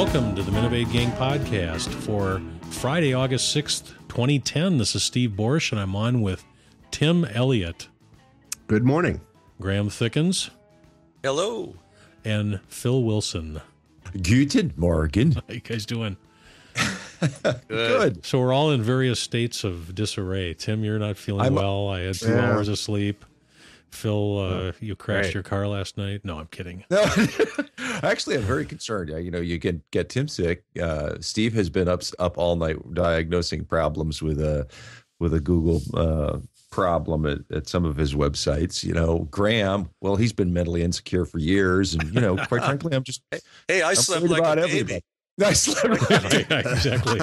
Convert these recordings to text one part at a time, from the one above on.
Welcome to the Minovate Gang podcast for Friday, August 6th, 2010. This is Steve Borsch, and I'm on with Tim Elliott. Good morning. Graham Thickens. Hello. And Phil Wilson. Guten Morgen. How you guys doing? Good. So we're all in various states of disarray. Tim, you're not feeling well. I had 2 hours of sleep. Phil, you crashed your car last night. No, I'm kidding. No, actually, I'm very concerned. You get Tim sick. Steve has been up all night diagnosing problems with a Google problem at some of his websites. Graham, well, he's been mentally insecure for years, and quite frankly, I'm just I slept like a baby. I slept like exactly.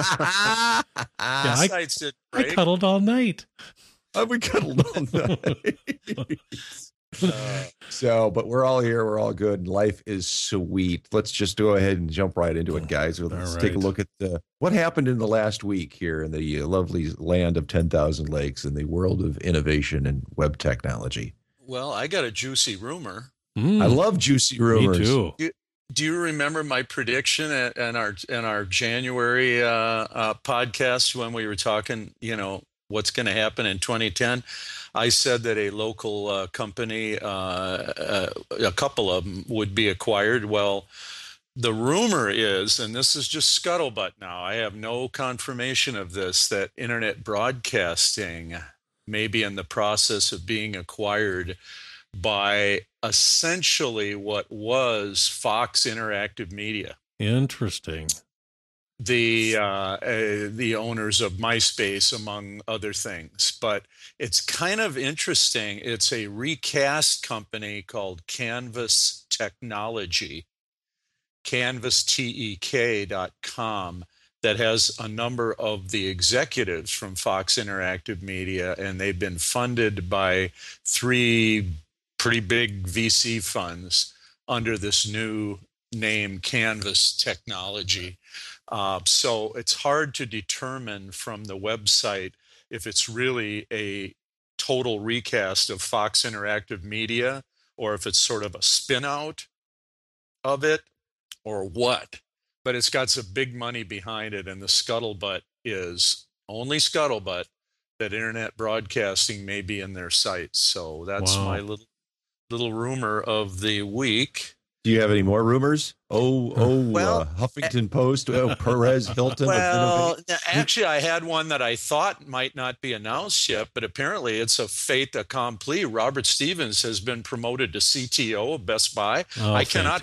I cuddled all night. We cuddled all night. But we're all here. We're all good. Life is sweet. Let's just go ahead and jump right into it, guys. Let's take a look at what happened in the last week here in the lovely land of 10,000 lakes in the world of innovation and web technology. Well, I got a juicy rumor. I love juicy rumors. Me too. Do you remember my prediction in our January podcast when we were talking, what's going to happen in 2010? I said that a local company, a couple of them, would be acquired. Well, the rumor is, and this is just scuttlebutt now, I have no confirmation of this, that internet broadcasting may be in the process of being acquired by essentially what was Fox Interactive Media. Interesting. The owners of MySpace, among other things. But it's kind of interesting. It's a recast company called Canvas Technology, canvastek.com, that has a number of the executives from Fox Interactive Media, and they've been funded by 3 pretty big VC funds under this new name, Canvas Technology. So it's hard to determine from the website if it's really a total recast of Fox Interactive Media or if it's sort of a spin out of it or what. But it's got some big money behind it, and the scuttlebutt is only scuttlebutt that internet broadcasting may be in their sights. So that's my little rumor of the week. Do you have any more rumors? Huffington Post, Perez Hilton. Well, actually, I had one that I thought might not be announced yet, but apparently it's a fait accompli. Robert Stevens has been promoted to CTO of Best Buy. I cannot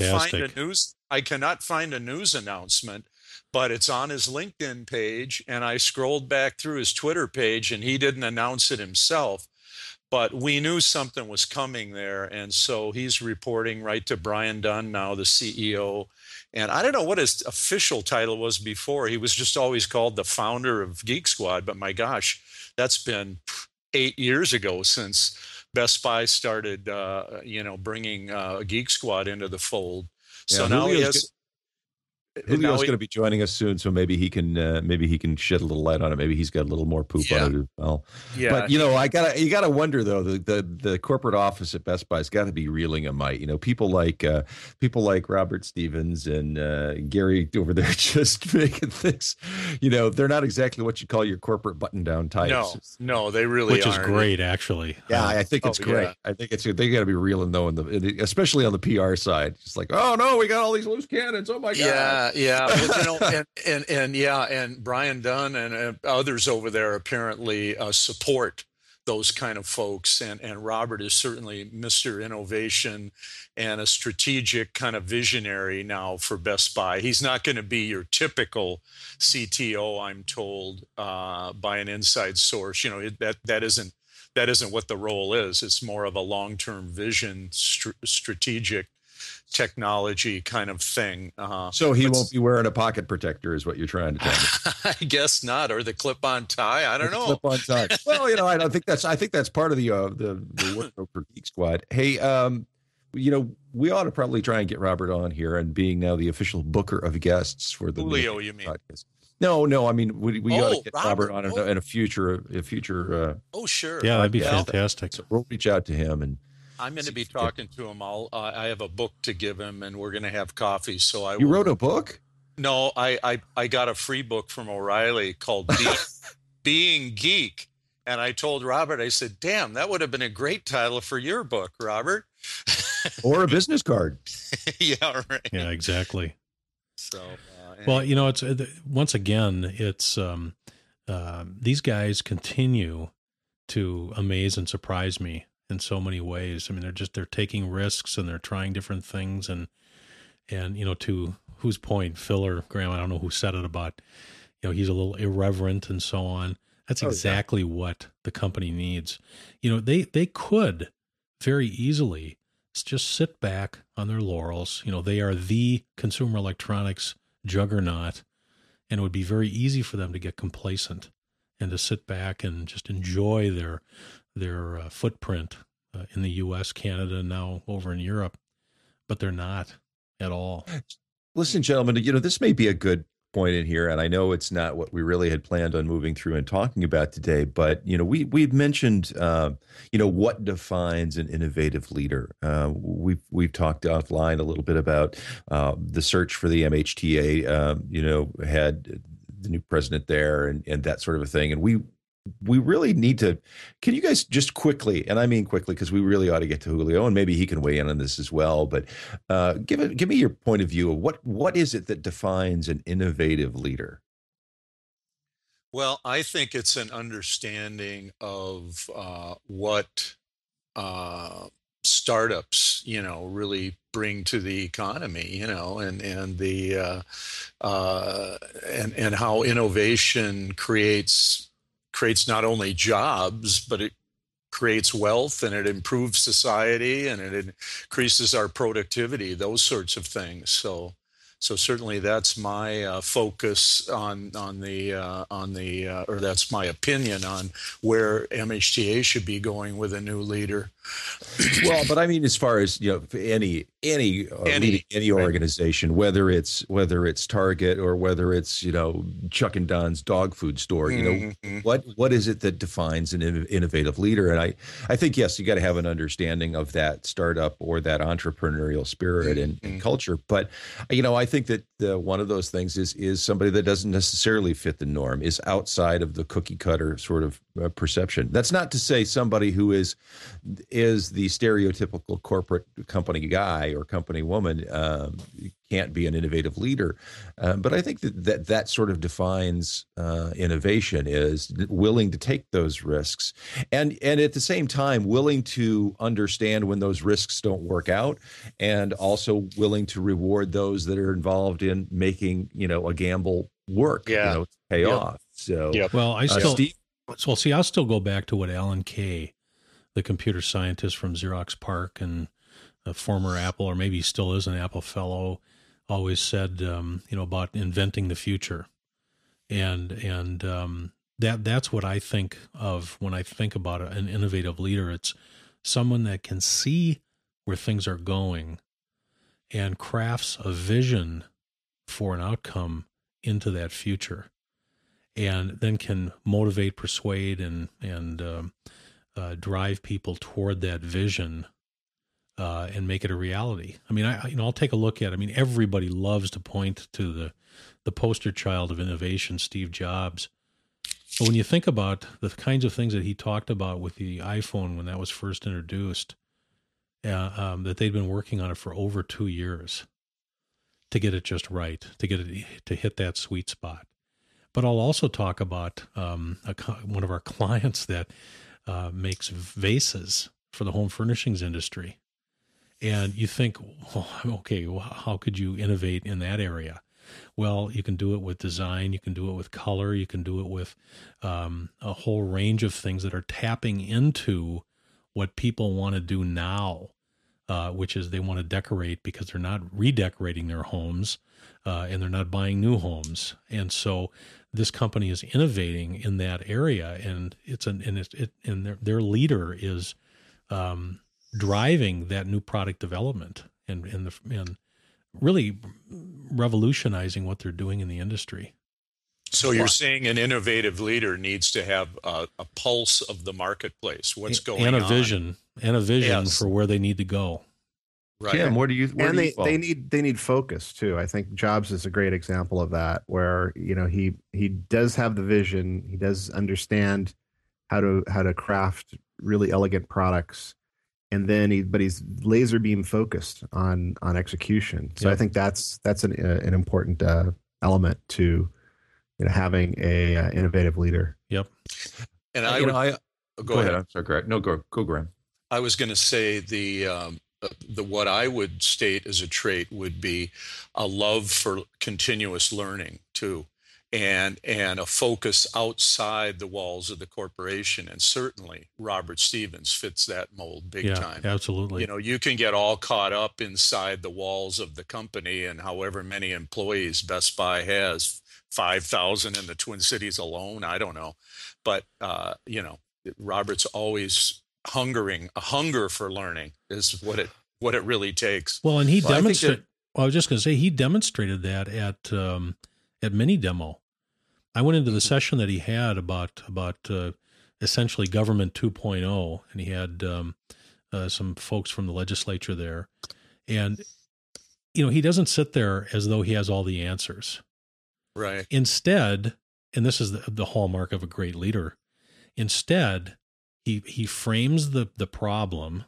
find a news announcement, but it's on his LinkedIn page, and I scrolled back through his Twitter page, and he didn't announce it himself. But we knew something was coming there, and so he's reporting right to Brian Dunn, now the CEO. And I don't know what his official title was before. He was just always called the founder of Geek Squad, but my gosh, that's been 8 years ago since Best Buy started, bringing Geek Squad into the fold. Yeah, so now he has... Julio's going to be joining us soon, so maybe he can shed a little light on it. Maybe he's got a little more poop on it as well. Yeah. But you gotta wonder though, the corporate office at Best Buy's got to be reeling a mite. People like Robert Stevens and Gary over there just making things. They're not exactly what you call your corporate button-down types. No, they really aren't. Which is great, actually. Yeah, I think it's great. Yeah. I think they got to be reeling though, especially on the PR side. It's like, oh no, we got all these loose cannons. Oh my god. Yeah, and Brian Dunn and others over there apparently support those kind of folks, and Robert is certainly Mr. Innovation and a strategic kind of visionary now for Best Buy. He's not going to be your typical CTO, I'm told by an inside source. That isn't what the role is. It's more of a long-term vision, strategic technology kind of thing. So he won't be wearing a pocket protector is what you're trying to tell me. I guess not, or the clip-on tie. I don't know. Clip-on tie. Well, I think that's part of the workload for Geek Squad. Hey, we ought to probably try and get Robert on here, and being now the official booker of guests for the Julio, you mean? Podcast. No, I mean we ought to get Robert on in a future. Sure. Yeah, that'd be fantastic. So we'll reach out to him and. I'm going to be talking to him. I have a book to give him, and we're going to have coffee. So You wrote a book? No, I got a free book from O'Reilly called Being Geek. And I told Robert, I said, damn, that would have been a great title for your book, Robert. Or a business card. Yeah, right. Yeah, exactly. So, well, it's once again, it's these guys continue to amaze and surprise me in so many ways. I mean, they're taking risks and they're trying different things, and to whose point, Phil or Graham, I don't know who said it about, he's a little irreverent and so on. That's exactly what the company needs. They could very easily just sit back on their laurels. They are the consumer electronics juggernaut, and it would be very easy for them to get complacent and to sit back and just enjoy their footprint in the U.S., Canada, and now over in Europe. But they're not at all. Listen, gentlemen, this may be a good point in here, and I know it's not what we really had planned on moving through and talking about today, but we've mentioned what defines an innovative leader. We've talked offline a little bit about the search for the MHTA. Had the new president there and that sort of a thing, and we really need to. Can you guys just quickly, and I mean quickly, because we really ought to get to Julio, and maybe he can weigh in on this as well. But give me your point of view of what is it that defines an innovative leader? Well, I think it's an understanding of what startups, really bring to the economy, and the and how innovation creates not only jobs, but it creates wealth, and it improves society, and it increases our productivity, those sorts of things. So certainly that's my focus on the or that's my opinion on where MHTA should be going with a new leader. Well, but I mean, as far as any organization, whether it's Target or whether it's Chuck and Don's dog food store, what is it that defines an innovative leader? And I think yes, you got to have an understanding of that startup or that entrepreneurial spirit and culture. But I think that one of those things is somebody that doesn't necessarily fit the norm, is outside of the cookie cutter sort of perception. That's not to say somebody who is the stereotypical corporate company guy or company woman can't be an innovative leader. But I think that sort of defines innovation, is willing to take those risks and at the same time willing to understand when those risks don't work out, and also willing to reward those that are involved in making a gamble work, pay off. So well, I'll still go back to what Alan Kay, the computer scientist from Xerox PARC and a former Apple, or maybe he still is an Apple fellow, always said, about inventing the future. And that's what I think of when I think about an innovative leader. It's someone that can see where things are going and crafts a vision for an outcome into that future, and then can motivate, persuade, and drive people toward that vision and make it a reality. I mean, I'll take a look at it. I mean, everybody loves to point to the poster child of innovation, Steve Jobs. But when you think about the kinds of things that he talked about with the iPhone when that was first introduced, that they'd been working on it for over 2 years to get it just right, to get it to hit that sweet spot. But I'll also talk about one of our clients that makes vases for the home furnishings industry. And you think, how could you innovate in that area? Well, you can do it with design, you can do it with color, you can do it with a whole range of things that are tapping into what people want to do now, which is they want to decorate because they're not redecorating their homes and they're not buying new homes. And so this company is innovating in that area, and their leader is driving that new product development and really revolutionizing what they're doing in the industry. So you're saying an innovative leader needs to have a pulse of the marketplace, what's going on. And a vision Yes. for where they need to go. Right. Jim, where do you? And they need focus too. I think Jobs is a great example of that, where he does have the vision, he does understand how to craft really elegant products, and then he's laser beam focused on execution. So I think that's an important element to having a innovative leader. Yep. And go ahead. I'm sorry, Greg. No, go, Graham. I was going to say the what I would state as a trait would be a love for continuous learning too, and a focus outside the walls of the corporation. And certainly Robert Stevens fits that mold big time. Absolutely. You can get all caught up inside the walls of the company and however many employees Best Buy has, 5,000 in the Twin Cities alone. I don't know. But, Robert's always a hunger for learning is what it really takes. Well, and he demonstrated. I was just going to say he demonstrated that at Mini Demo. I went into the session that he had about essentially Government 2.0, and he had some folks from the legislature there, and he doesn't sit there as though he has all the answers. Right. Instead, and this is the hallmark of a great leader. Instead, he frames the problem.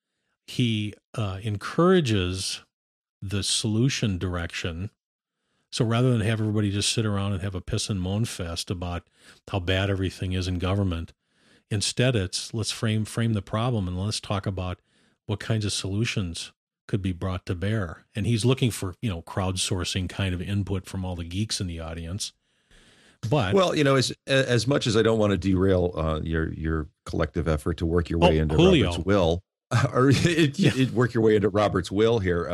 He encourages the solution direction. So rather than have everybody just sit around and have a piss and moan fest about how bad everything is in government, instead it's let's frame the problem and let's talk about what kinds of solutions could be brought to bear. And he's looking for, crowdsourcing kind of input from all the geeks in the audience. But as much as I don't want to derail your collective effort to work your way into Julio. Robert's will, or work your way into Robert's will here.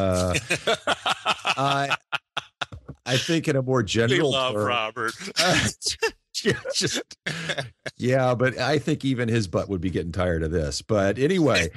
I think in a more general we love term, Robert. But I think even his butt would be getting tired of this. But anyway,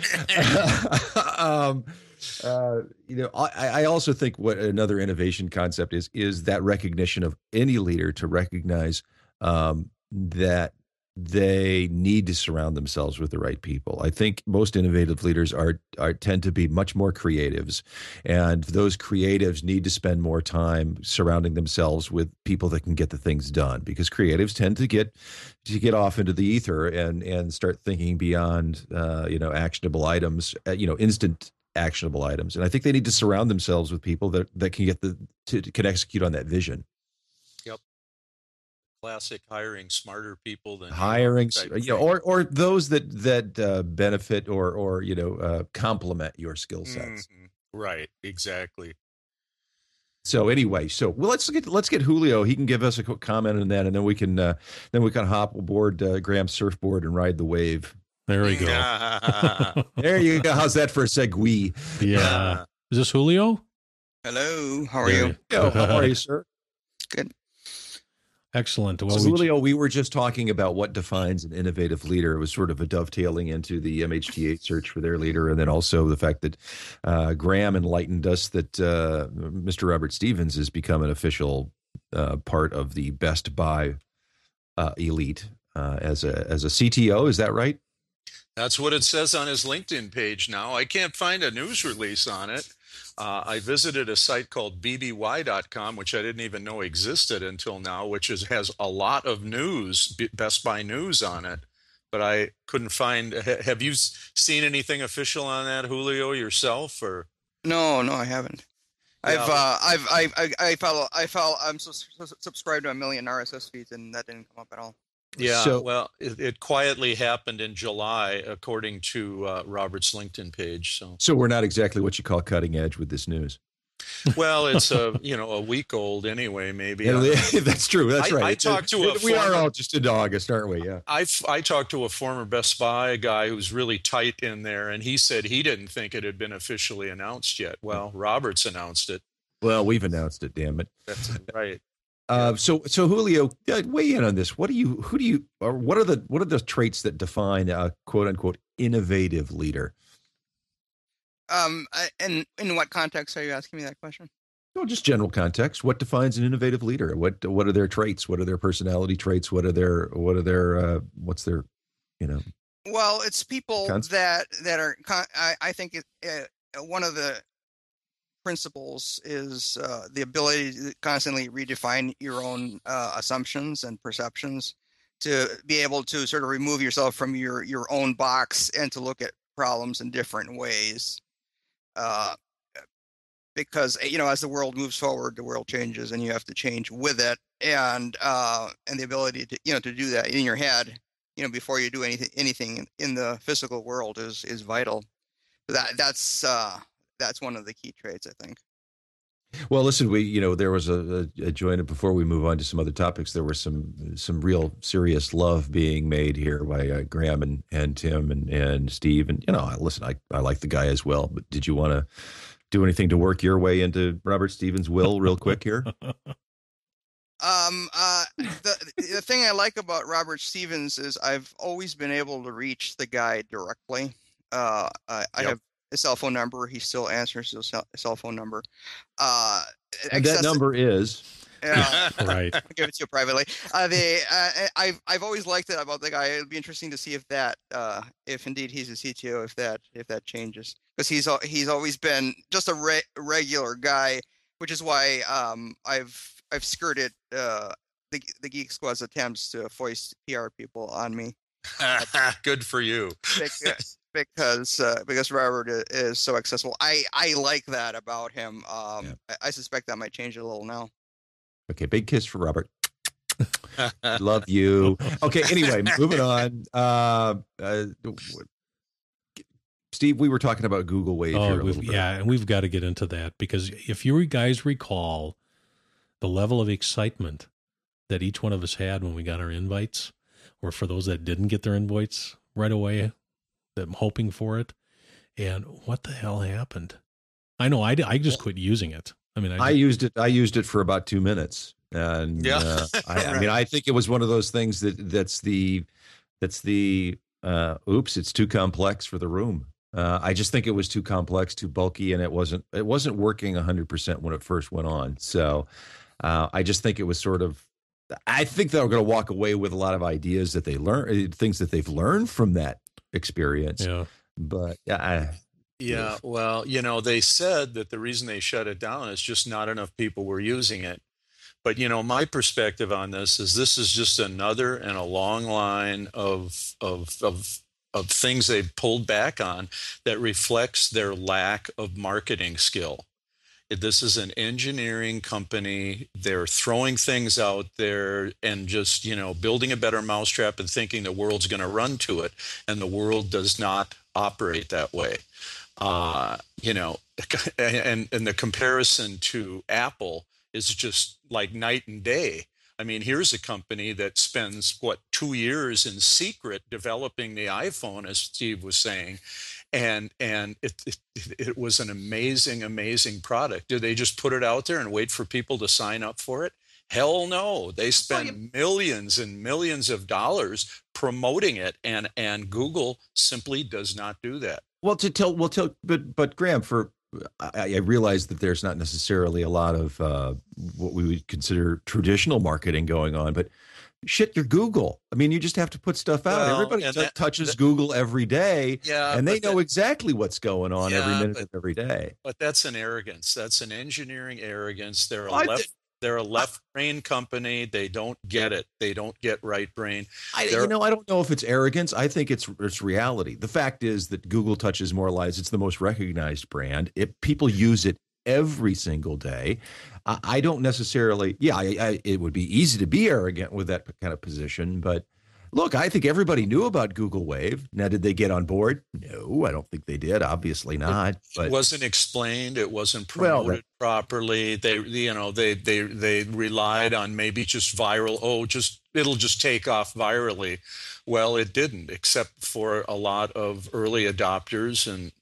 I also think what another innovation concept is that recognition of any leader to recognize that they need to surround themselves with the right people. I think most innovative leaders tend to be much more creatives, and those creatives need to spend more time surrounding themselves with people that can get the things done, because creatives tend to get off into the ether and start thinking beyond actionable items, instant actionable items. And I think they need to surround themselves with people that can execute on that vision. Classic hiring smarter people than or those that benefit or complement your skill sets. Mm-hmm. Right, exactly. So anyway, let's get Julio. He can give us a quick comment on that, and then we can hop aboard Graham's surfboard and ride the wave. There we go. There you go. How's that for a segue? Yeah. Is this Julio? Hello. How are you? How are you, sir? Good. Excellent. Well, so Julio, we were just talking about what defines an innovative leader. It was sort of a dovetailing into the MHTA search for their leader, and then also the fact that Graham enlightened us that Mr. Robert Stevens has become an official part of the Best Buy elite as a CTO. Is that right? That's what it says on his LinkedIn page now. I can't find a news release on it. I visited a site called bby.com, which I didn't even know existed until now, which has a lot of news, Best Buy news on it. But I couldn't find. Have you seen anything official on that, Julio, yourself? Or no, I haven't. Yeah. I'm subscribed to a million RSS feeds, and that didn't come up at all. Yeah, it quietly happened in July, according to Robert's LinkedIn page. So we're not exactly what you call cutting edge with this news. Well, it's a week old anyway, maybe. Yeah, that's true. That's right. I talked to we are all just into August, aren't we? Yeah. I talked to a former Best Buy guy who's really tight in there, and he said he didn't think it had been officially announced yet. Well, Robert's announced it. Well, we've announced it. Damn it. That's right. So Julio, weigh in on this. What are the traits that define a quote unquote innovative leader? In what context are you asking me that question? No, just general context. What defines an innovative leader? What are their traits? What are their personality traits? What's their Well, it's people that are. I think one of the principles is the ability to constantly redefine your own assumptions and perceptions, to be able to sort of remove yourself from your own box and to look at problems in different ways. Because as the world moves forward, the world changes, and you have to change with it. And the ability to to do that in your head, before you do anything in the physical world is vital. That's one of the key traits, I think. Well, listen, there was a joint before we move on to some other topics. There was some real serious love being made here by Graham and Tim and Steve. And, listen, I like the guy as well. But did you want to do anything to work your way into Robert Stevens' will real quick here? The thing I like about Robert Stevens is I've always been able to reach the guy directly. I have a cell phone number. He still answers his cell phone number. And that number is right. I'll give it to you privately. I've always liked it about the guy. It'll be interesting to see if indeed he's a CTO, if that changes, because he's always been just a regular guy, which is why I've skirted the Geek Squad's attempts to foist PR people on me. Good for you. Because Robert is so accessible. I like that about him. I suspect that might change it a little now. Okay, big kiss for Robert. Love you. Okay, anyway, moving on. Steve, we were talking about Google Wave here a little bit. Yeah, and we've got to get into that, because if you guys recall the level of excitement that each one of us had when we got our invites, or for those that didn't get their invites right away, them hoping for it, and what the hell happened? I know I just quit using it. I mean, I used it for about 2 minutes, and I mean, I think it was one of those things that's the oops, it's too complex for the room. I just think it was too complex, too bulky, and it wasn't working 100% when it first went on. So I just think it was sort of. I think they're going to walk away with a lot of ideas that they learn, things that they've learned from that experience. Yeah. But well, they said that the reason they shut it down is just not enough people were using it. But, my perspective on this is just another in a long line of things they've pulled back on that reflects their lack of marketing skill. This is an engineering company. They're throwing things out there and just, building a better mousetrap and thinking the world's going to run to it. And the world does not operate that way. And the comparison to Apple is just like night and day. I mean, here's a company that spends 2 years in secret developing the iPhone, as Steve was saying, and it was an amazing product. Do they just put it out there and wait for people to sign up for it? Hell no. They spend millions and millions of dollars promoting it, and Google simply does not do that. But Graham, I realize that there's not necessarily a lot of what we would consider traditional marketing going on, but shit, you're Google. I mean, you just have to put stuff out. Everybody touches Google every day, and they know exactly what's going on every minute of every day. But that's an arrogance. That's an engineering arrogance. They're a left brain company. They don't get it. They don't get right brain. I don't know if it's arrogance. I think it's reality. The fact is that Google touches more lives. It's the most recognized brand. People use it every single day. I don't necessarily. It would be easy to be arrogant with that kind of position, but look, I think everybody knew about Google Wave. Now, did they get on board? No, I don't think they did. Obviously not. But it wasn't explained. It wasn't promoted properly. They relied on maybe just viral. It'll just take off virally. Well, it didn't, except for a lot of early adopters, and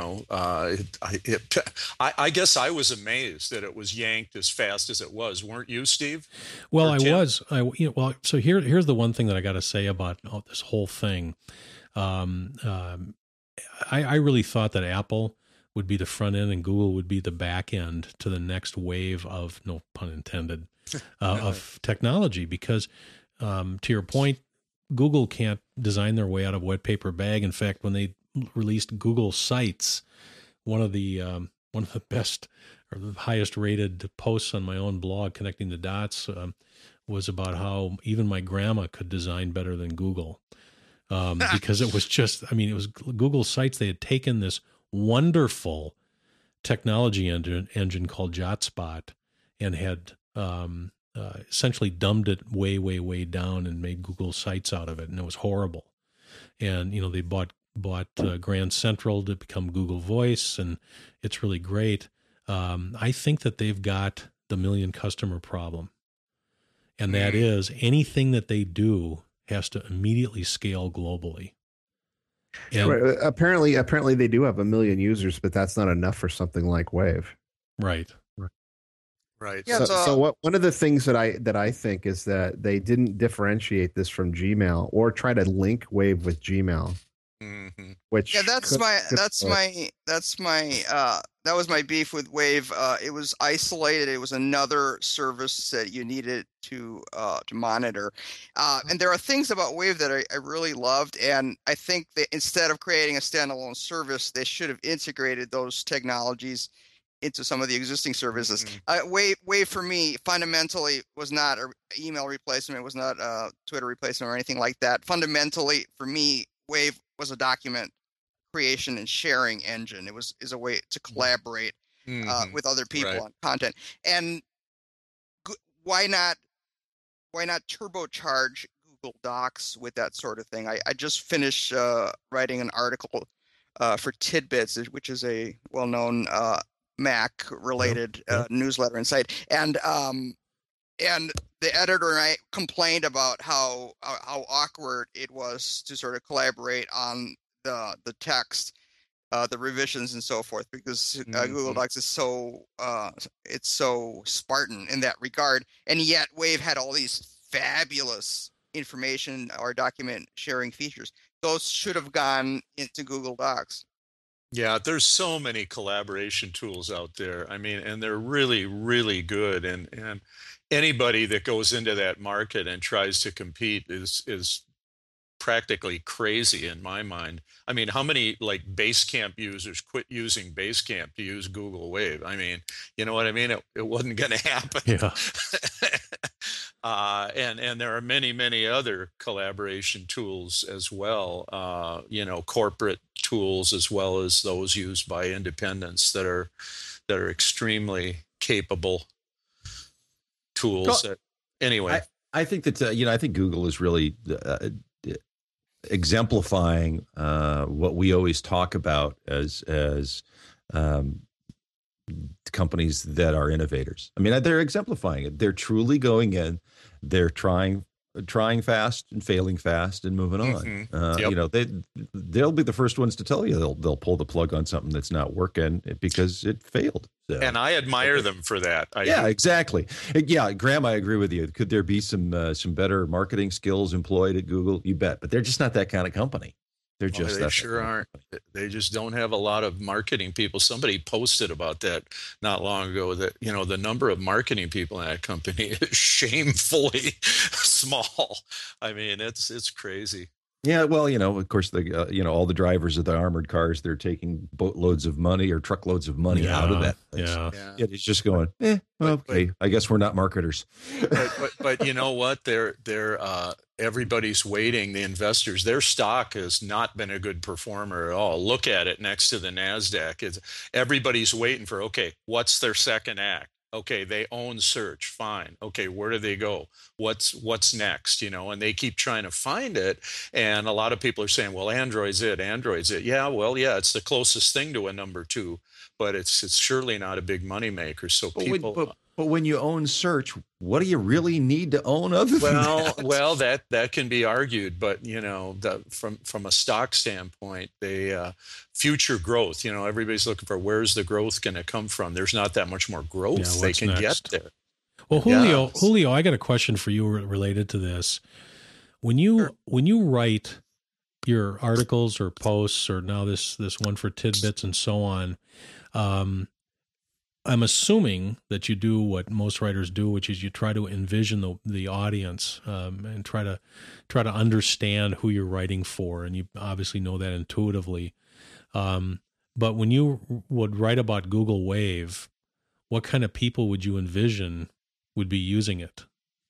I guess I was amazed that it was yanked as fast as it was. Weren't you, Steve? Well, I was. So here's the one thing that I got to say about this whole thing. I really thought that Apple would be the front end and Google would be the back end to the next wave of, no pun intended, of technology, because to your point, Google can't design their way out of a wet paper bag. In fact, when they released Google Sites, one of the best or the highest rated posts on my own blog, Connecting the Dots, was about how even my grandma could design better than Google, because it was just, I mean, it was Google Sites. They had taken this wonderful technology engine called JotSpot and had essentially dumbed it way, way, way down and made Google Sites out of it, and it was horrible. And they bought Grand Central to become Google Voice, and it's really great. I think that they've got the million customer problem, and that is anything that they do has to immediately scale globally. And, right. Apparently they do have 1 million users, but that's not enough for something like Wave. Right. Right. Yeah, So one of the things that I think is that they didn't differentiate this from Gmail or try to link Wave with Gmail. Mm-hmm. Which that was my beef with Wave. It was isolated. It was another service that you needed to monitor. And there are things about Wave that I really loved, and I think that instead of creating a standalone service, they should have integrated those technologies into some of the existing services. Wave for me fundamentally was not an email replacement. It was not a Twitter replacement or anything like that. Fundamentally, for me, Wave was a document creation and sharing engine. It is a way to collaborate with other people on content. And why not turbocharge Google Docs with that sort of thing? I just finished writing an article for Tidbits, which is a well-known Mac related newsletter and site, and the editor and I complained about how awkward it was to sort of collaborate on the text, the revisions and so forth, because Google Docs is so it's so Spartan in that regard, and yet Wave had all these fabulous information or document sharing features. Those should have gone into Google Docs. Yeah, there's so many collaboration tools out there. I mean, and they're really, really good. And anybody that goes into that market and tries to compete is practically crazy in my mind. I mean, how many like Basecamp users quit using Basecamp to use Google Wave? I mean, you know what I mean? It wasn't going to happen. Yeah. And there are many, many other collaboration tools as well, corporate tools as well as those used by independents that are extremely capable tools. Anyway, I think that I think Google is really exemplifying what we always talk about as companies that are innovators. I mean, they're exemplifying it. They're truly going in. They're trying fast and failing fast and moving on. They'll be the first ones to tell you they'll pull the plug on something that's not working because it failed. So, and I admire them for that. Exactly. Yeah, Graham, I agree with you. Could there be some better marketing skills employed at Google? You bet. But they're just not that kind of company. They're just they sure aren't. They just don't have a lot of marketing people. Somebody posted about that not long ago that, the number of marketing people in that company is shamefully small. I mean, it's crazy. Yeah, well, of course, all the drivers of the armored cars, they're taking boatloads of money or truckloads of money out of that place. Yeah, it's just going, okay, I guess we're not marketers. But you know what? They're everybody's waiting. The investors, their stock has not been a good performer at all. Look at it next to the NASDAQ. Everybody's waiting for, okay, what's their second act? Okay, they own search. Fine. Okay, where do they go? What's next? And they keep trying to find it. And a lot of people are saying, well, Android's it. Yeah, well, yeah, it's the closest thing to a number two, but it's surely not a big moneymaker. So But when you own search, what do you really need to own other than that? Well, that can be argued, but from a stock standpoint, future growth. Everybody's looking for where's the growth going to come from. There's not that much more growth they can get there. Well, Julio, I got a question for you related to this. When you write your articles or posts, or now this one for Tidbits and so on, I'm assuming that you do what most writers do, which is you try to envision the audience and try to understand who you're writing for, and you obviously know that intuitively. But when you would write about Google Wave, what kind of people would you envision would be using it?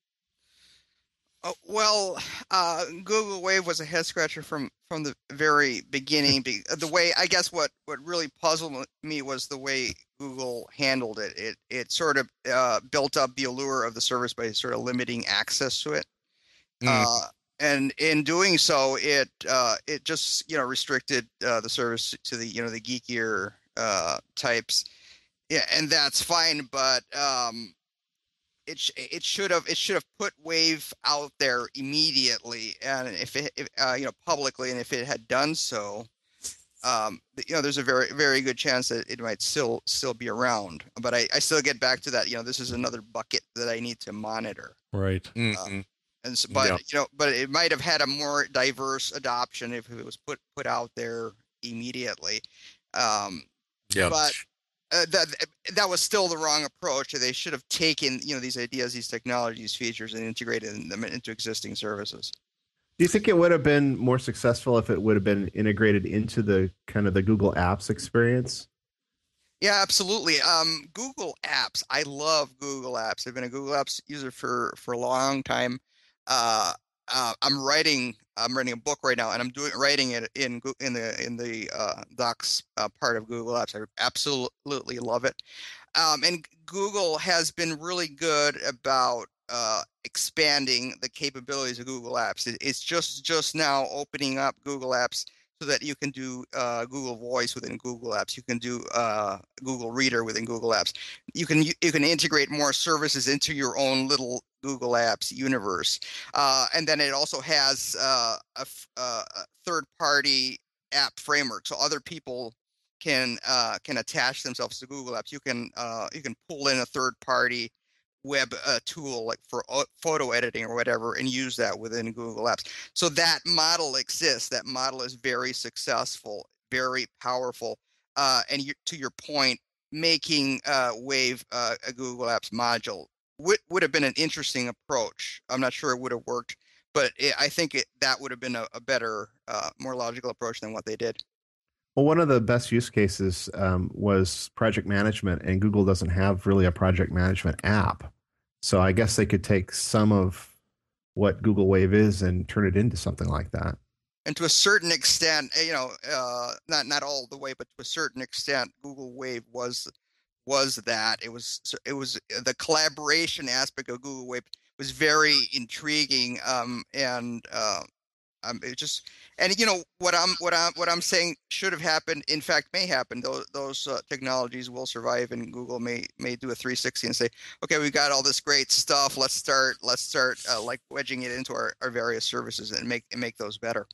Well, Google Wave was a head scratcher from the very beginning. The way, I guess, what really puzzled me was the way Google handled it. It sort of built up the allure of the service by sort of limiting access to it. And in doing so, it just restricted the service to the the geekier types. Yeah, and that's fine, but it should have put Wave out there immediately, and if publicly, and if it had done so, there's a very, very good chance that it might still be around. But I still get back to that. This is another bucket that I need to monitor. Right. And so, but it might have had a more diverse adoption if it was put out there immediately. But that was still the wrong approach. They should have taken these ideas, these technologies, features, and integrated them into existing services. Do you think it would have been more successful if it would have been integrated into the kind of the Google Apps experience? Yeah, absolutely. Google Apps. I love Google Apps. I've been a Google Apps user for a long time. I'm writing a book right now, and I'm writing it in the Docs part of Google Apps. I absolutely love it. And Google has been really good about expanding the capabilities of Google Apps. It's just now opening up Google Apps so that you can do Google Voice within Google Apps. You can do Google Reader within Google Apps. You can integrate more services into your own little Google Apps universe. And then it also has a third-party app framework, so other people can attach themselves to Google Apps. You can pull in a third-party web tool like for photo editing or whatever, and use that within Google Apps. So that model exists. That model is very successful, very powerful. And to your point, making Wave a Google Apps module would have been an interesting approach. I'm not sure it would have worked, but I think that would have been a better, more logical approach than what they did. Well, one of the best use cases was project management, and Google doesn't have really a project management app. So I guess they could take some of what Google Wave is and turn it into something like that. And to a certain extent, not all the way, but to a certain extent, Google Wave was that. It was the collaboration aspect of Google Wave was very intriguing, it just, and what I'm saying should have happened, in fact may happen. Those technologies will survive, and Google may do a 360 and say, okay, we got all this great stuff. Let's start like wedging it into our various services and make those better.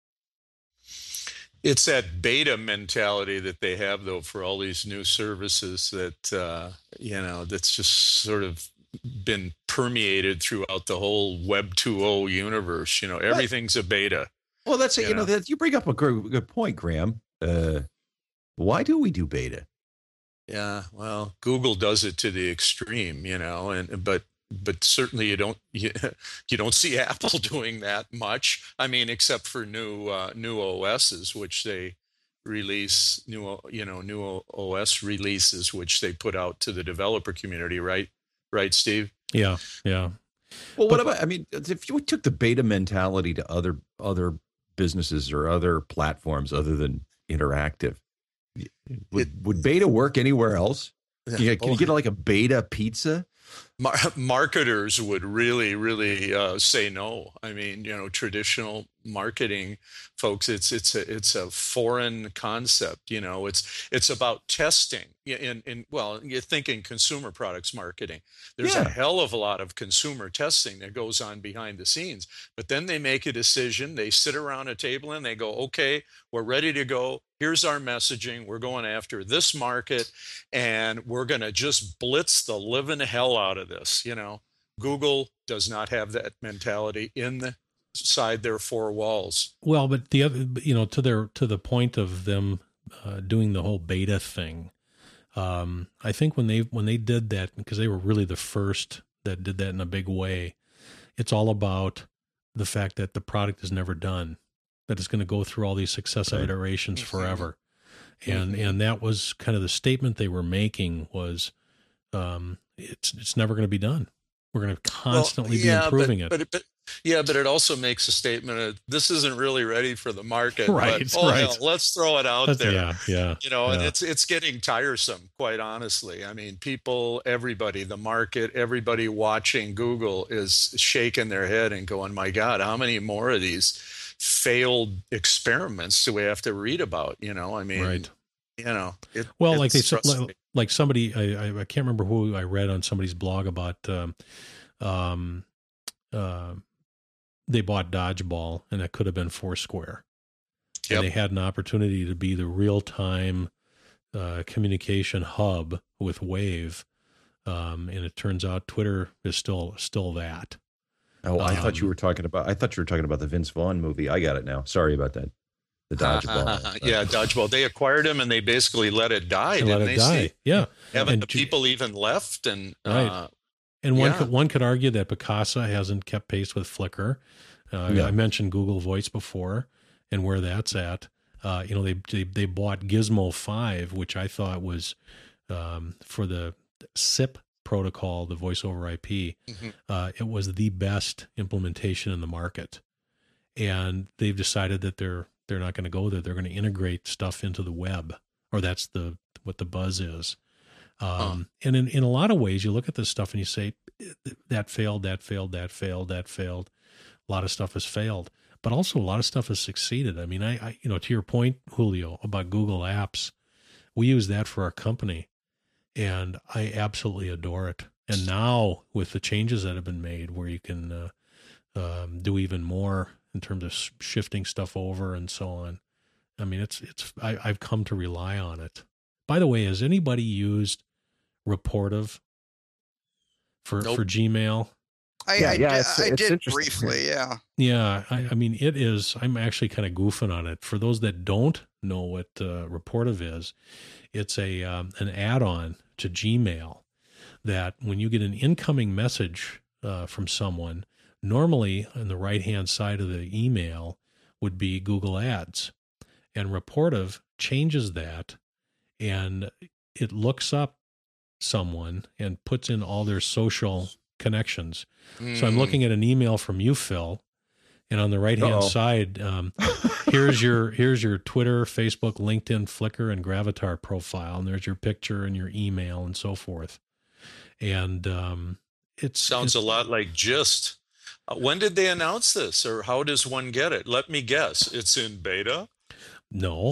It's that beta mentality that they have, though, for all these new services that that's just sort of been permeated throughout the whole Web 2.0 universe. Everything's a beta. Well, that's it. That you bring up a good point, Graham. Why do we do beta? Yeah, well, Google does it to the extreme, but certainly you don't see Apple doing that much. I mean, except for new OSs, which they release, new OS releases, which they put out to the developer community, right? Right, Steve? Yeah. Well, what about? I mean, if you took the beta mentality to other businesses or other platforms other than interactive, would beta work anywhere else? Can you get like a beta pizza? Marketers would really say no. I mean, traditional marketing folks, it's a foreign concept. It's about testing. Well, you're thinking consumer products marketing. There's a hell of a lot of consumer testing that goes on behind the scenes. But then they make a decision. They sit around a table and they go, okay, we're ready to go. Here's our messaging. We're going after this market, and we're going to just blitz the living hell out of this. Google does not have that mentality inside their four walls. Well, but the other, to the point of them doing the whole beta thing, I think when they did that, because they were really the first that did that in a big way, it's all about the fact that the product is never done, that it's going to go through all these successive iterations forever. And that was kind of the statement they were making was, it's never going to be done. We're going to constantly be improving it. But it also makes a statement of this isn't really ready for the market. Right. But, hell, let's throw it out there. Yeah. And it's getting tiresome, quite honestly. I mean, everybody, the market, everybody watching Google is shaking their head and going, my God, how many more of these failed experiments do we have to read about? I mean, right. Like they said, like somebody, I can't remember who I read on somebody's blog about, they bought Dodgeball, and it could have been Foursquare. Yep. And they had an opportunity to be the real-time communication hub with Wave, and it turns out Twitter is still that. Oh, I thought you were talking about the Vince Vaughn movie. I got it now. Sorry about that. The Dodgeball. Dodgeball. They acquired him, and they basically let it die. Didn't they? Die. Yeah. Haven't the people even left? And right. And one could argue that Picasa hasn't kept pace with Flickr. I mentioned Google Voice before, and where that's at. They bought Gizmo 5, which I thought was for the SIP protocol, the voice over IP. It was the best implementation in the market, and they've decided that they're not going to go there. They're going to integrate stuff into the web, or that's what the buzz is. And in a lot of ways, you look at this stuff and you say, that failed, that failed, that failed, that failed. A lot of stuff has failed, but also a lot of stuff has succeeded. I mean, I to your point, Julio, about Google Apps, we use that for our company, and I absolutely adore it. And now with the changes that have been made, where you can do even more in terms of shifting stuff over and so on. I mean, I've come to rely on it. By the way, has anybody used Reportive for Gmail? I did briefly, yeah. Yeah, I mean, it is. I'm actually kind of goofing on it. For those that don't know what Reportive is, it's an add-on to Gmail that when you get an incoming message from someone, normally on the right-hand side of the email would be Google Ads. And Reportive changes that, and it looks up someone and puts in all their social connections. So I'm looking at an email from you, Phil, and on the right-hand side, here's your Twitter, Facebook, LinkedIn, Flickr, and Gravatar profile, and there's your picture and your email and so forth. And it sounds a lot like Gist. When did they announce this, or how does one get it? Let me guess, it's in beta. No,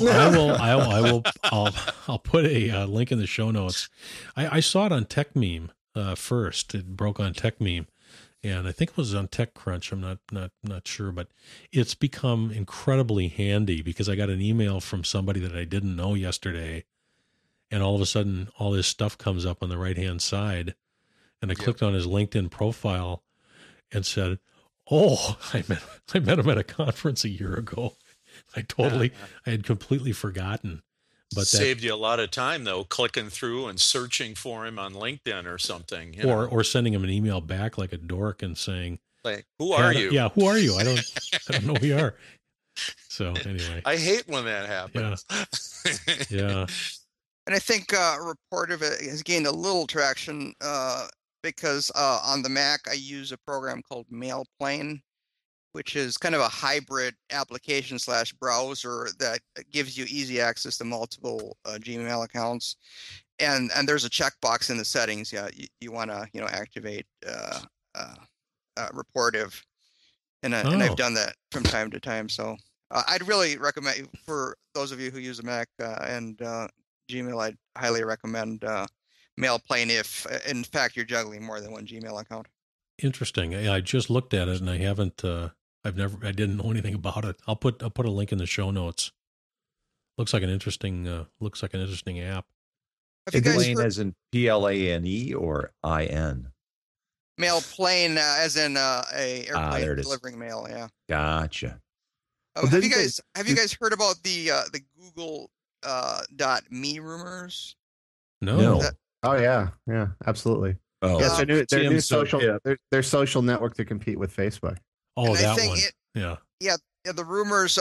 I'll put a link in the show notes. I saw it on TechMeme first. It broke on TechMeme, and I think it was on TechCrunch. I'm not sure, but it's become incredibly handy because I got an email from somebody that I didn't know yesterday, and all of a sudden, all this stuff comes up on the right-hand side, and I clicked on his LinkedIn profile and said, "Oh, I met him at a conference a year ago." I had completely forgotten. But saved you a lot of time, though, clicking through and searching for him on LinkedIn or something. Or sending him an email back like a dork and saying, like, who are you? Yeah, who are you? I don't know who you are. So anyway. I hate when that happens. Yeah. And I think Reportive has gained a little traction because on the Mac, I use a program called Mailplane, which is kind of a hybrid application / browser that gives you easy access to multiple Gmail accounts. And there's a checkbox in the settings. Yeah, you want to activate Reportive, and I've done that from time to time. So I'd really recommend, for those of you who use a Mac and Gmail, I'd highly recommend Mailplane if, in fact, you're juggling more than one Gmail account. Interesting. I just looked at it and I haven't. I didn't know anything about it. I'll put a link in the show notes. Looks like an interesting app. Plane as in PLANE or IN? Mailplane as in a airplane delivering mail. Yeah. Gotcha. Have you guys heard about the Google .me rumors? No. Oh yeah, absolutely. Oh, yes, their new social network to compete with Facebook. Oh, that one. Yeah. yeah, the rumors,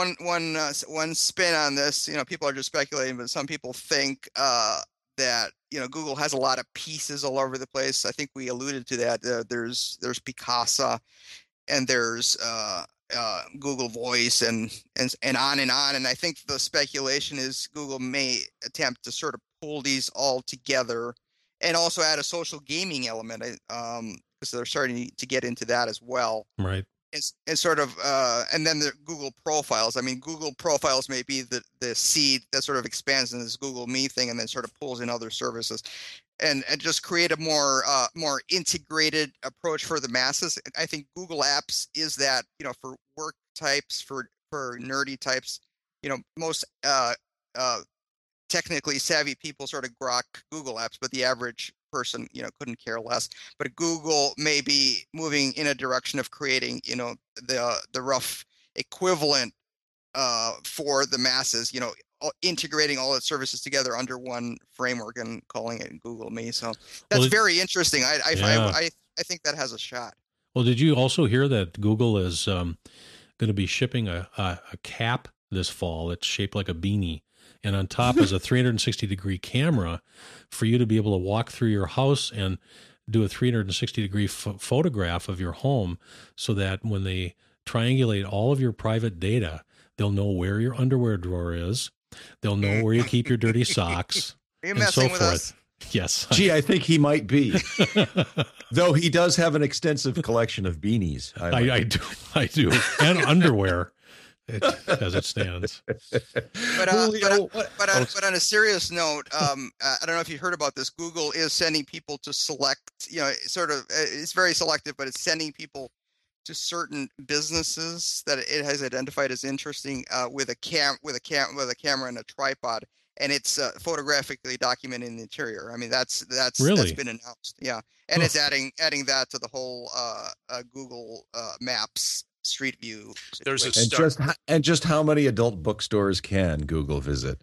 one spin on this, people are just speculating, but some people think that Google has a lot of pieces all over the place. I think we alluded to that. There's Picasa, and there's Google Voice, and on and on. And I think the speculation is Google may attempt to sort of pull these all together, and also add a social gaming element, because they're starting to get into that as well. Right. And sort of, and then the Google Profiles. I mean, Google Profiles may be the seed that sort of expands in this Google Me thing, and then sort of pulls in other services, and just create a more integrated approach for the masses. I think Google Apps is that, for work types, for nerdy types, most technically savvy people sort of grok Google Apps, but the average person, couldn't care less. But Google may be moving in a direction of creating, the rough equivalent for the masses, integrating all its services together under one framework and calling it Google Me. So that's very interesting. I think that has a shot. Well, did you also hear that Google is going to be shipping a cap this fall? It's shaped like a beanie, and on top is a 360-degree camera for you to be able to walk through your house and do a 360-degree photograph of your home, so that when they triangulate all of your private data, they'll know where your underwear drawer is. They'll know where you keep your dirty socks. Are you messing with us? Yes. Gee, I think he might be. Though he does have an extensive collection of beanies. I do. And underwear, as it stands. But on a serious note, I don't know if you heard about this. Google is sending people to select, it's very selective, but it's sending people to certain businesses that it has identified as interesting, with a camera and a tripod, and it's photographically documenting the interior. I mean, that's been announced. Yeah, and it's adding that to the whole Google Maps Street View situation. And just how many adult bookstores can Google visit?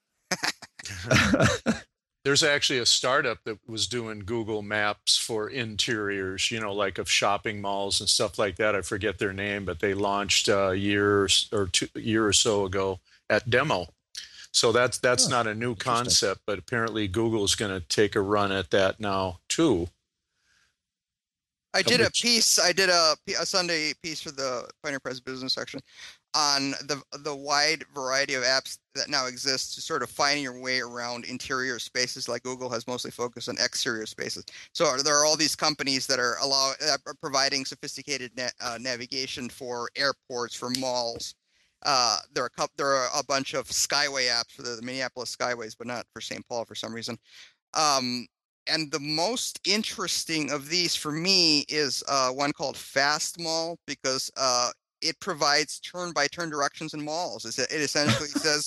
There's actually a startup that was doing Google Maps for interiors, like of shopping malls and stuff like that. I forget their name, but they launched a year or so ago at Demo. So that's not a new concept, but apparently Google's going to take a run at that now too. I did a Sunday piece for the Pioneer Press business section on the wide variety of apps that now exist to sort of finding your way around interior spaces. Like Google has mostly focused on exterior spaces. So there are all these companies that are providing sophisticated navigation for airports, for malls. There are a bunch of Skyway apps for the Minneapolis Skyways, but not for St. Paul for some reason. And the most interesting of these for me is one called Fast Mall, because it provides turn-by-turn directions in malls. It essentially says,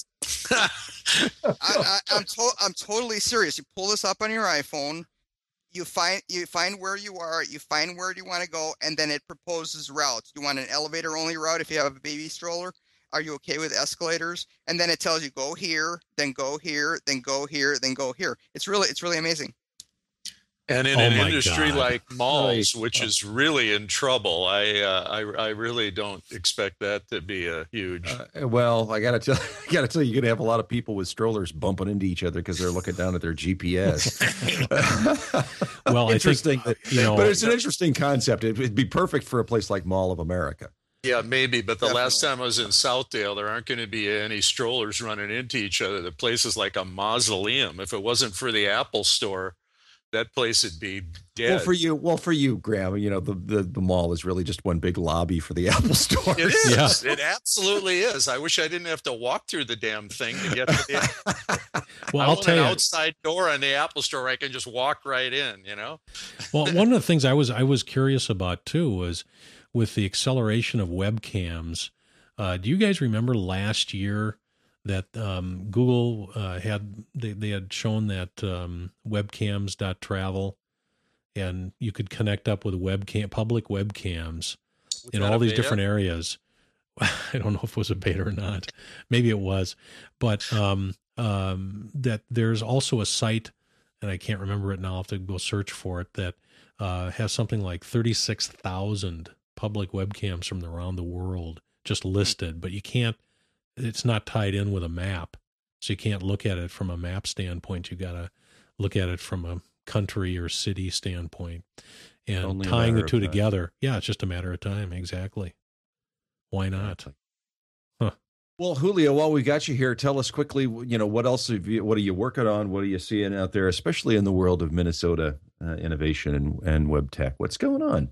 I'm totally serious. You pull this up on your iPhone, you find where you are, you find where you want to go, and then it proposes routes. You want an elevator-only route if you have a baby stroller? Are you okay with escalators? And then it tells you go here, then go here, then go here, then go here. It's really amazing. And in an industry like malls, which is really in trouble, I really don't expect that to be a huge. Well, I gotta tell you, you're gonna have a lot of people with strollers bumping into each other because they're looking down at their GPS. Well, interesting, I think, but it's an interesting concept. It'd be perfect for a place like Mall of America. Yeah, maybe. But the last time I was in Southdale, there aren't going to be any strollers running into each other. The place is like a mausoleum. If it wasn't for the Apple Store, that place would be dead. Well, for you, Graham, the mall is really just one big lobby for the Apple Store. It is. Yeah. It absolutely is. I wish I didn't have to walk through the damn thing to get to the Well, I'll tell you, outside door on the Apple Store, I can just walk right in, Well, one of the things I was curious about too was with the acceleration of webcams. Do you guys remember last year that Google they had shown that webcams.travel, and you could connect up with public webcams in all these different areas. I don't know if it was a beta or not. Maybe it was, but that there's also a site, and I can't remember it now. I'll have to go search for it, that has something like 36,000 public webcams from around the world just listed, but you can't, it's not tied in with a map. So you can't look at it from a map standpoint. You got to look at it from a country or city standpoint. And Only a tying the matter two of time. together, yeah, it's just a matter of time. Exactly. Why not? Well, Julio, while we got you here, tell us quickly, what else what are you working on? What are you seeing out there, especially in the world of Minnesota innovation and web tech? What's going on?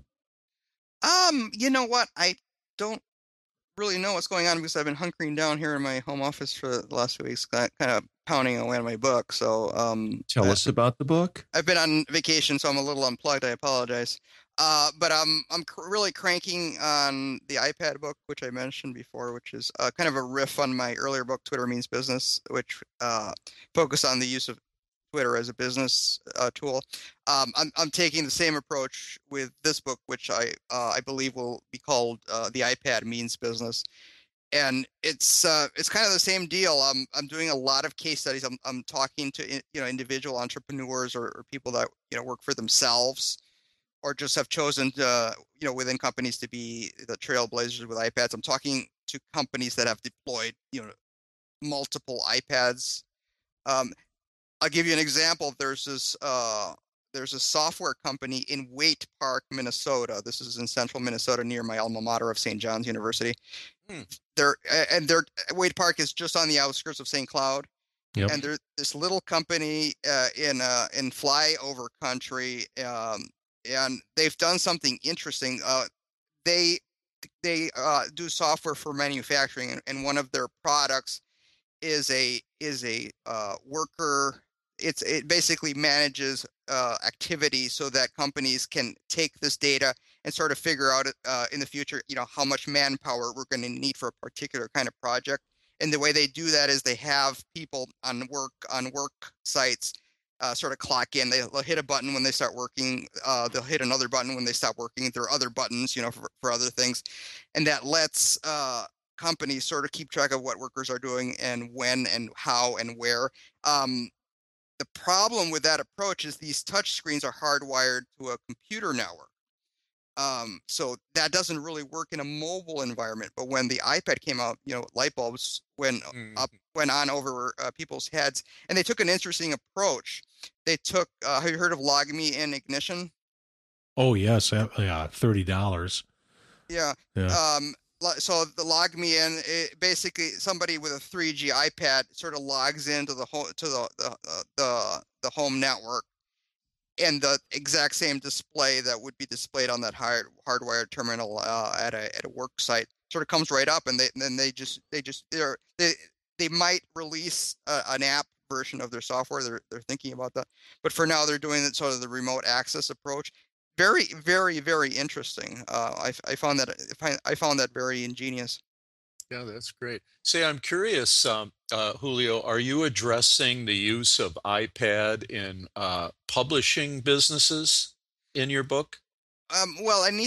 You know what? I don't really know what's going on because I've been hunkering down here in my home office for the last few weeks, kind of pounding away on my book. So, Tell us about the book. I've been on vacation, so I'm a little unplugged. I apologize. But I'm really cranking on the iPad book, which I mentioned before, which is kind of a riff on my earlier book, Twitter Means Business, which focused on the use of Twitter as a business tool. I'm taking the same approach with this book, which I believe will be called The iPad Means Business. And it's kind of the same deal. I'm doing a lot of case studies. I'm talking to individual entrepreneurs or people that work for themselves, or just have chosen to within companies to be the trailblazers with iPads. I'm talking to companies that have deployed multiple iPads. I'll give you an example. There's a software company in Waite Park, Minnesota. This is in central Minnesota near my alma mater of St. John's University. Their Waite Park is just on the outskirts of St. Cloud. Yep. And they're this little company in flyover country, and they've done something interesting. They do software for manufacturing, and one of their products is a worker. It basically manages activity so that companies can take this data and sort of figure out in the future, how much manpower we're going to need for a particular kind of project. And the way they do that is they have people on work sites sort of clock in. They'll hit a button when they start working. They'll hit another button when they stop working. There are other buttons, for other things, and that lets companies sort of keep track of what workers are doing and when and how and where. The problem with that approach is these touch screens are hardwired to a computer network. So that doesn't really work in a mobile environment. But when the iPad came out, light bulbs went on over people's heads, and they took an interesting approach. They took, have you heard of LogMeIn Ignition? Oh yes, yeah, $30. Yeah. So the LogMeIn, basically somebody with a 3G iPad sort of logs into the home network, and the exact same display that would be displayed on that hardwired terminal at a work site sort of comes right up, and they might release an app version of their software. They're thinking about that, but for now they're doing it sort of the remote access approach. Very, very, very interesting. I found that very ingenious. Yeah, that's great. Say, I'm curious, Julio, are you addressing the use of iPad in publishing businesses in your book? Well, I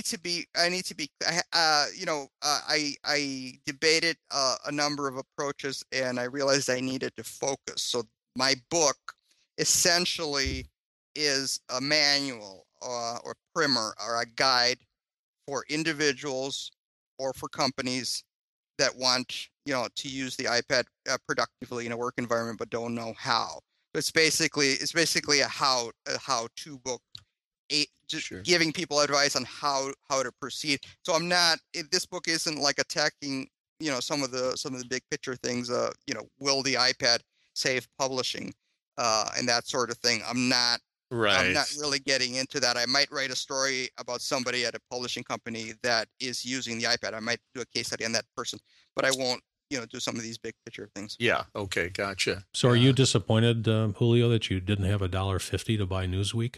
debated a number of approaches, and I realized I needed to focus. So my book essentially is a manual or primer or a guide for individuals or for companies that want to use the iPad productively in a work environment but don't know how. It's basically a how-to book, giving people advice on how to proceed. So I'm not. This book isn't like attacking some of the big picture things. Will the iPad save publishing and that sort of thing? I'm not. Right. I'm not really getting into that. I might write a story about somebody at a publishing company that is using the iPad. I might do a case study on that person, but I won't, do some of these big picture things. Yeah. Okay. Gotcha. So are you disappointed, Julio, that you didn't have $1.50 to buy Newsweek?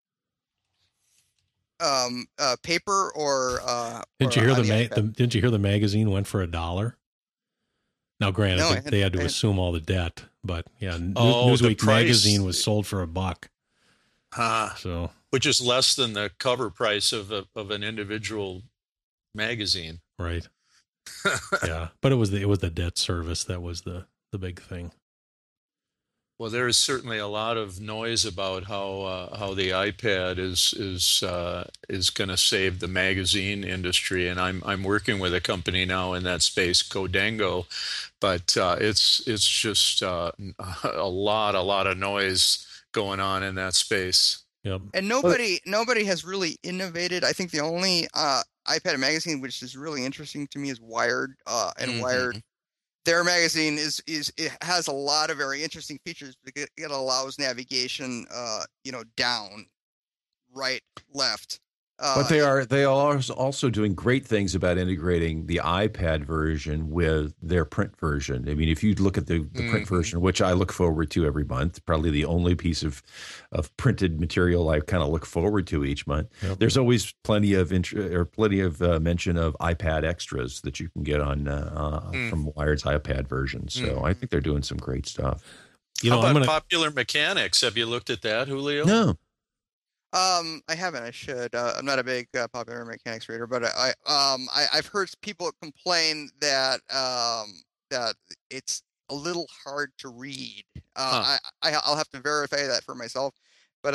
Paper or didn't you hear didn't you hear the magazine went for $1? Now, granted, they had to assume all the debt, but yeah, Newsweek magazine was sold for $1. So, which is less than the cover price of an individual magazine, right? Yeah, but it was the debt service that was the big thing. Well, there is certainly a lot of noise about how the iPad is going to save the magazine industry, and I'm working with a company now in that space, Codango, but it's just a lot of noise going on in that space. Yep. And nobody has really innovated. I think the only iPad magazine which is really interesting to me is Wired, and Wired. Their magazine it has a lot of very interesting features because it allows navigation, down, right, left. But they are also doing great things about integrating the iPad version with their print version. I mean, if you look at the print version, which I look forward to every month, probably the only piece of printed material I kind of look forward to each month. Yep. There's always plenty of mention of iPad extras that you can get on from Wired's iPad version. So I think they're doing some great stuff. How about Popular Mechanics? Have you looked at that, Julio? No. I haven't. I should. I'm not a big Popular Mechanics reader, but I've heard people complain that that it's a little hard to read. I'll have to verify that for myself, but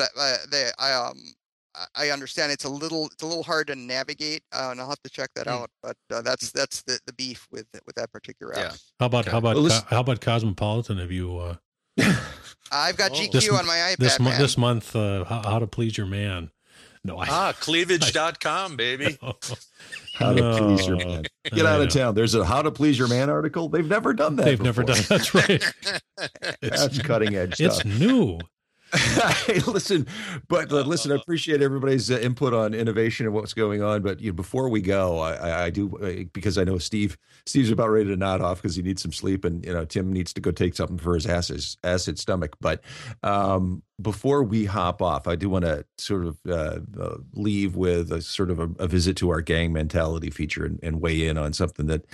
I understand it's a little hard to navigate, and I'll have to check that out. But that's the beef with that particular app. Yeah. How about Cosmopolitan? Have you? I've got GQ on my iPad. This month, How to Please Your Man. No, cleavage.com, baby. How to Please Your Man. Get out of town. There's a How to Please Your Man article. They've never done that. Never done. That's right. That's cutting edge stuff. It's new. Hey, listen, I appreciate everybody's input on innovation and what's going on. But before we go, I do, because I know Steve's about ready to nod off because he needs some sleep, and Tim needs to go take something for his acid stomach. But before we hop off, I do want to sort of leave with a sort of a visit to our gang mentality feature and weigh in on something that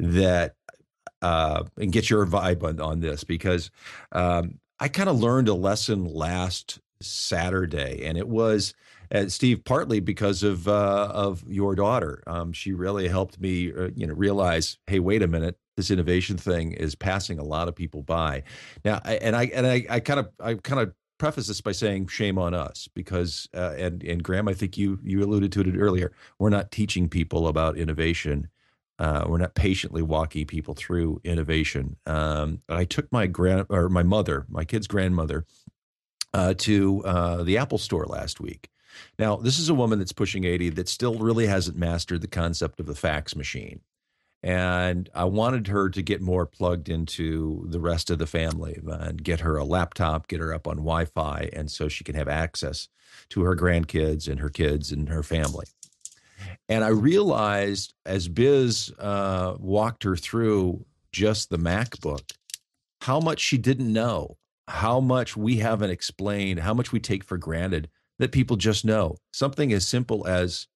and get your vibe on this, because I kind of learned a lesson last Saturday, and it was, Steve, partly because of your daughter. She really helped me, realize, hey, wait a minute, this innovation thing is passing a lot of people by. Now, I kind of preface this by saying shame on us, because and Graham, I think you alluded to it earlier. We're not teaching people about innovation. We're not patiently walking people through innovation. I took my kid's grandmother, to the Apple Store last week. Now, this is a woman that's pushing 80 that still really hasn't mastered the concept of the fax machine. And I wanted her to get more plugged into the rest of the family and get her a laptop, get her up on Wi-Fi, and so she can have access to her grandkids and her kids and her family. And I realized as Biz walked her through just the MacBook, how much she didn't know, how much we haven't explained, how much we take for granted that people just know. Something as simple as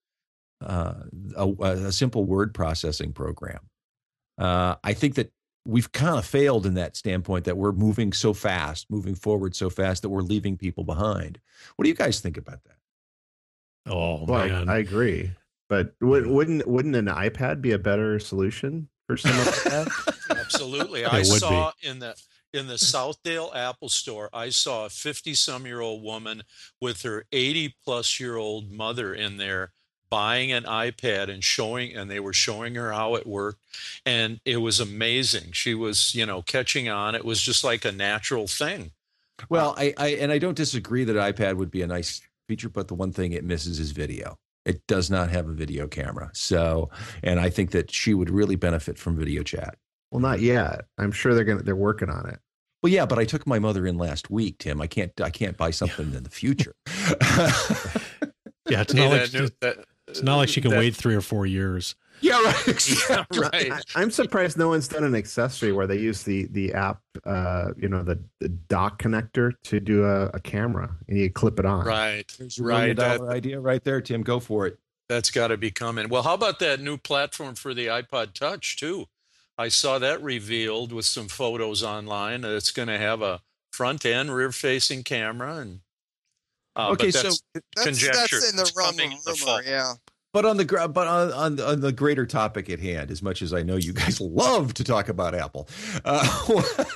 a simple word processing program. I think that we've kind of failed in that standpoint, that we're moving forward so fast that we're leaving people behind. What do you guys think about that? Oh, well, man. I agree. But wouldn't an iPad be a better solution for some of that? Absolutely. I saw in the Southdale Apple Store, I saw a 50-some-year-old woman with her 80-plus-year-old mother in there buying an iPad and they were showing her how it worked, and it was amazing. She was, catching on. It was just like a natural thing. Well, I don't disagree that iPad would be a nice feature, but the one thing it misses is video. It does not have a video camera. So, and I think that she would really benefit from video chat. Well, not yet. I'm sure they're working on it. Well, yeah, but I took my mother in last week, Tim. I can't buy something in the future. Yeah, it's not like she can wait 3 or 4 years. Yeah, right. Yeah, right. I'm surprised no one's done an accessory where they use the app, the dock connector to do a camera, and you clip it on. Right. There's a $1 million idea right there, Tim. Go for it. That's got to be coming. Well, how about that new platform for the iPod Touch too? I saw that revealed with some photos online. It's going to have a front and rear facing camera, and okay, so conjecture. That's in the realm of rumor, yeah. But on the greater topic at hand, as much as I know you guys love to talk about Apple, what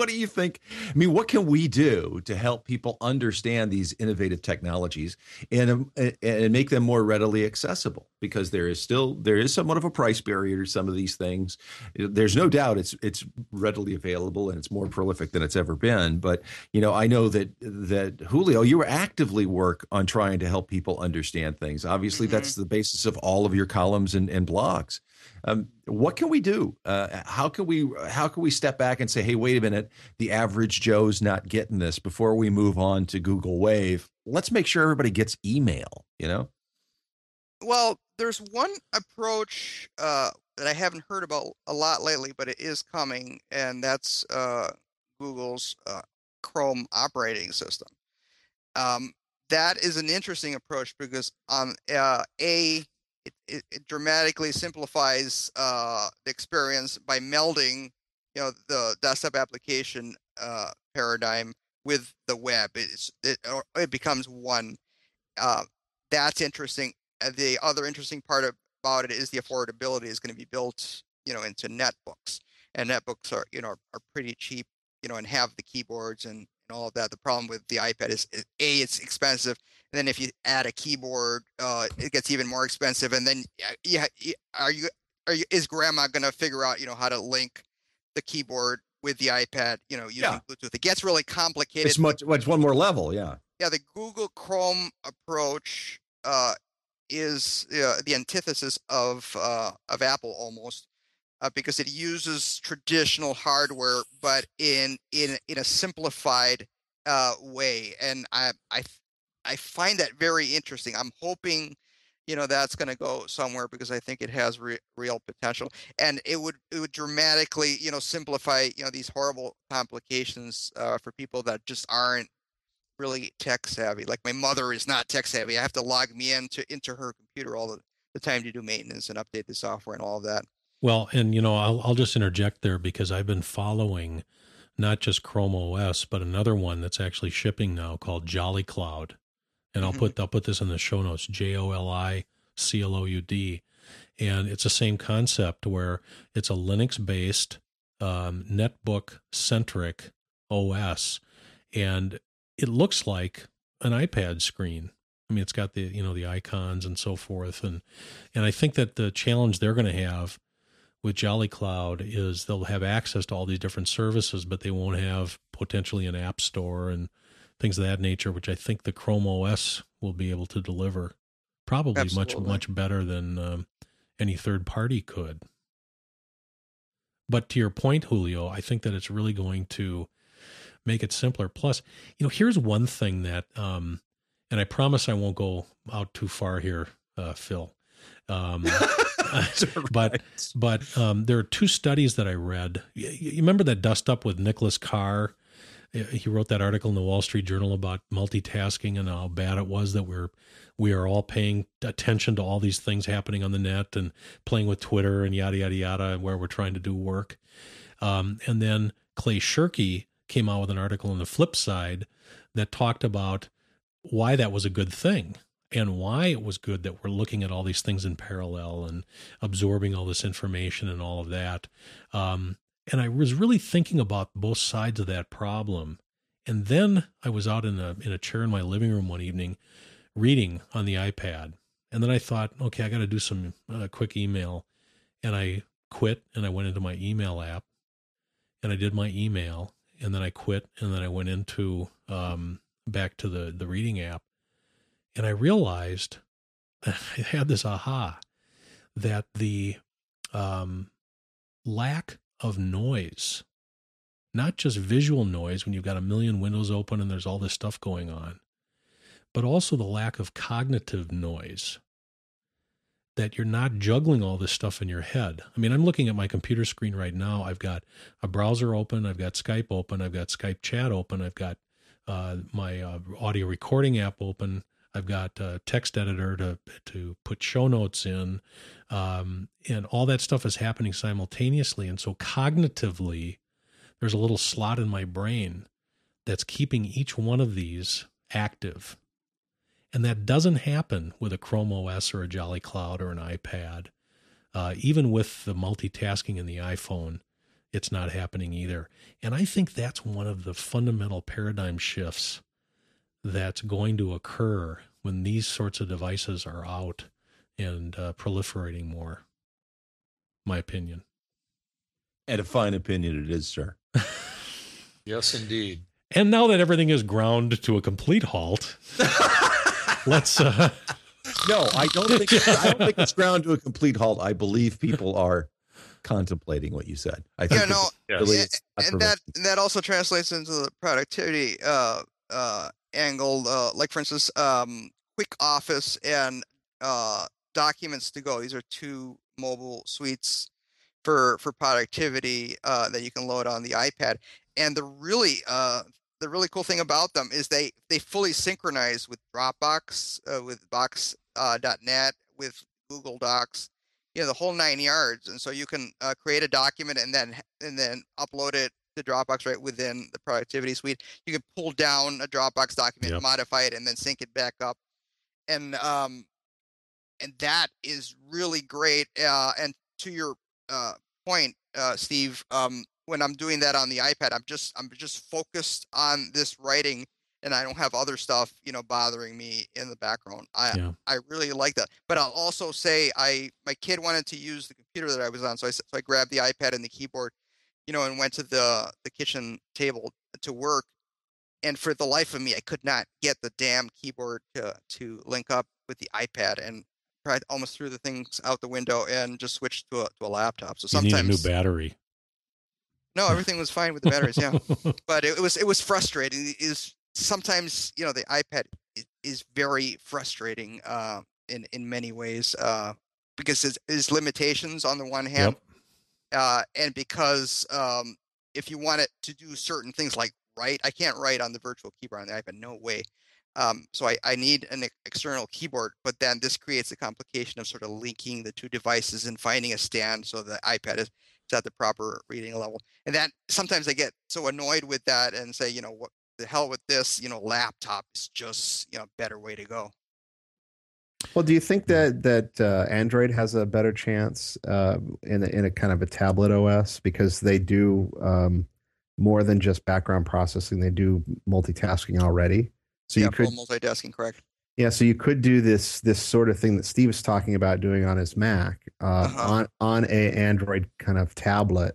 what do you think? I mean, what can we do to help people understand these innovative technologies and make them more readily accessible? Because there is somewhat of a price barrier to some of these things. There's no doubt it's readily available and it's more prolific than it's ever been. But I know that Julio, you actively work on trying to help people understand things. Obviously, that's the basis of all of your columns and blogs. What can we do? How can we step back and say, hey, wait a minute, the average Joe's not getting this before we move on to Google Wave? Let's make sure everybody gets email, Well, there's one approach that I haven't heard about a lot lately, but it is coming, and that's Google's Chrome operating system. That is an interesting approach because it dramatically simplifies the experience by melding, the desktop application paradigm with the web. It becomes one. That's interesting. The other interesting part about it is the affordability is going to be built, into netbooks, and netbooks are pretty cheap, and have the keyboards and all of that. The problem with the iPad is it's expensive, and then if you add a keyboard, it gets even more expensive. And then is grandma going to figure out how to link the keyboard with the iPad, using Bluetooth? It gets really complicated. It's one more level, yeah. Yeah, the Google Chrome approach is the antithesis of Apple almost, because it uses traditional hardware, but in a simplified way, and I find that very interesting. I'm hoping that's going to go somewhere, because I think it has real potential, and it would dramatically simplify these horrible complications for people that just aren't really tech savvy. Like my mother is not tech savvy. I have to log me into her computer all the time to do maintenance and update the software and all of that. Well, and I'll just interject there, because I've been following not just Chrome OS, but another one that's actually shipping now called Jolly Cloud. And I'll put this in the show notes, JOLICLOUD. And it's the same concept where it's a Linux-based, netbook-centric OS. And it looks like an iPad screen. I mean, it's got the icons and so forth. And I think that the challenge they're going to have with Jolly Cloud is they'll have access to all these different services, but they won't have potentially an app store and things of that nature, which I think the Chrome OS will be able to deliver probably much better than any third party could. But to your point, Julio, I think that it's really going to make it simpler. Plus, here's one thing that, and I promise I won't go out too far here, Phil. But there are two studies that I read. You remember that dust up with Nicholas Carr? He wrote that article in the Wall Street Journal about multitasking and how bad it was that we are all paying attention to all these things happening on the net and playing with Twitter and yada, yada, yada, where we're trying to do work. And then Clay Shirky came out with an article on the flip side that talked about why that was a good thing and why it was good that we're looking at all these things in parallel and absorbing all this information and all of that. And I was really thinking about both sides of that problem. And then I was out in a chair in my living room one evening reading on the iPad. And then I thought, okay, I got to do some quick email. And I quit and I went into my email app and I did my email. And then I quit and then I went into back to the reading app. And I realized, I had this aha, that the lack of noise, not just visual noise when you've got a million windows open and there's all this stuff going on, but also the lack of cognitive noise, that you're not juggling all this stuff in your head. I mean, I'm looking at my computer screen right now. I've got a browser open. I've got Skype open. I've got Skype chat open. I've got my audio recording app open. I've got a text editor to put show notes in, and all that stuff is happening simultaneously. And so cognitively, there's a little slot in my brain that's keeping each one of these active. And that doesn't happen with a Chrome OS or a Jolly Cloud or an iPad. Even with the multitasking in the iPhone, it's not happening either. And I think that's one of the fundamental paradigm shifts that's going to occur when these sorts of devices are out and proliferating more. My opinion. And a fine opinion it is, sir. Yes, indeed. And now that everything is ground to a complete halt, let's. No, I don't think it's ground to a complete halt. I believe people are contemplating what you said. I think that also translates into the productivity angle. Like for instance, Quick Office and Documents to Go. These are two mobile suites for productivity that you can load on the iPad. And the really cool thing about them is they fully synchronize with Dropbox, with Box.net, with Google Docs, the whole 9 yards. And so you can create a document and then upload it to Dropbox right within the productivity suite. You can pull down a Dropbox document, modify it, and then sync it back up. And that is really great. And to your point, Steve, when I'm doing that on the iPad, I'm just focused on this writing, and I don't have other stuff, bothering me in the background. I really like that. But I'll also say my kid wanted to use the computer that I was on, so I grabbed the iPad and the keyboard, and went to the kitchen table to work. And for the life of me, I could not get the damn keyboard to link up with the iPad, and tried almost threw the things out the window and just switched to a laptop. So sometimes you need a new battery. No, everything was fine with the batteries, yeah. But it was frustrating. Is sometimes the iPad is very frustrating in many ways because there's limitations on the one hand, and because if you want it to do certain things like write, I can't write on the virtual keyboard on the iPad, no way. So I need an external keyboard, but then this creates a complication of sort of linking the two devices and finding a stand so the iPad is at the proper reading level. And that sometimes I get so annoyed with that and say, what the hell with this, laptop is just, better way to go. Well, do you think that Android has a better chance in a kind of a tablet OS, because they do more than just background processing? They do multitasking already. So you could multitasking, correct? Yeah, so you could do this sort of thing that Steve is talking about doing on his Mac on a Android kind of tablet.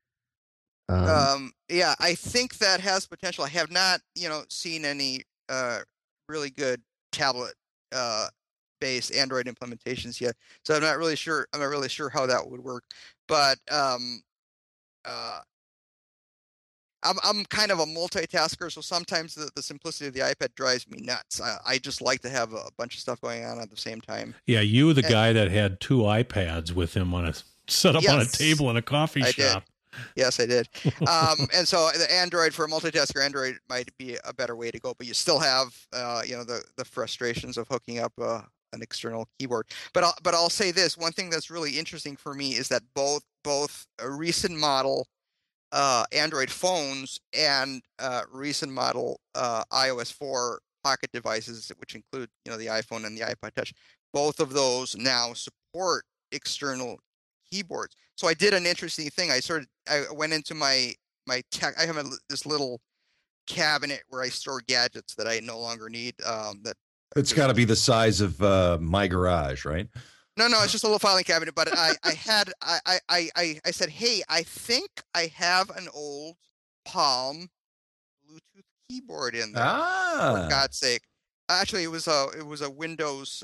Yeah, I think that has potential. I have not, seen any really good tablet based Android implementations yet, so I'm not really sure how that would work. But I'm kind of a multitasker, so sometimes the simplicity of the iPad drives me nuts. I just like to have a bunch of stuff going on at the same time. Yeah, guy that had two iPads with him set up on a table in a coffee shop. Yes, I did. And so the Android, for a multitasker, Android might be a better way to go, but you still have the frustrations of hooking up an external keyboard. But I'll say this: one thing that's really interesting for me is that both a recent model Android phones and recent model iOS 4 pocket devices, which include the iPhone and the iPod Touch, both of those now support external keyboards. So I did an interesting thing. I went into my tech. I have this little cabinet where I store gadgets that I no longer need. It's got to be the size of my garage, right? No, it's just a little filing cabinet. But I said, hey, I think I have an old Palm Bluetooth keyboard in there. For God's sake! Actually, it was a Windows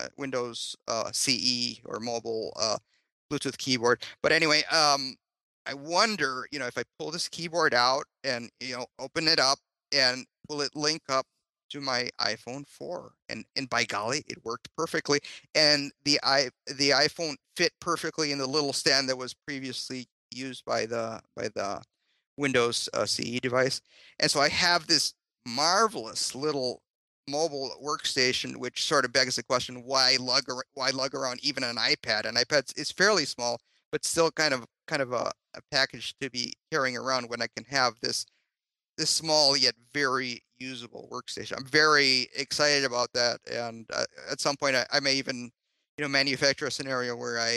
CE or mobile Bluetooth keyboard. But anyway, I wonder, if I pull this keyboard out and open it up, and will it link up to my iPhone 4? And by golly, it worked perfectly. And the iPhone fit perfectly in the little stand that was previously used by the Windows CE device. And so I have this marvelous little mobile workstation, which sort of begs the question: why lug around even an iPad? An iPad is fairly small, but still kind of a package to be carrying around when I can have this small yet very usable workstation. I'm very excited about that, and at some point I may even manufacture a scenario where I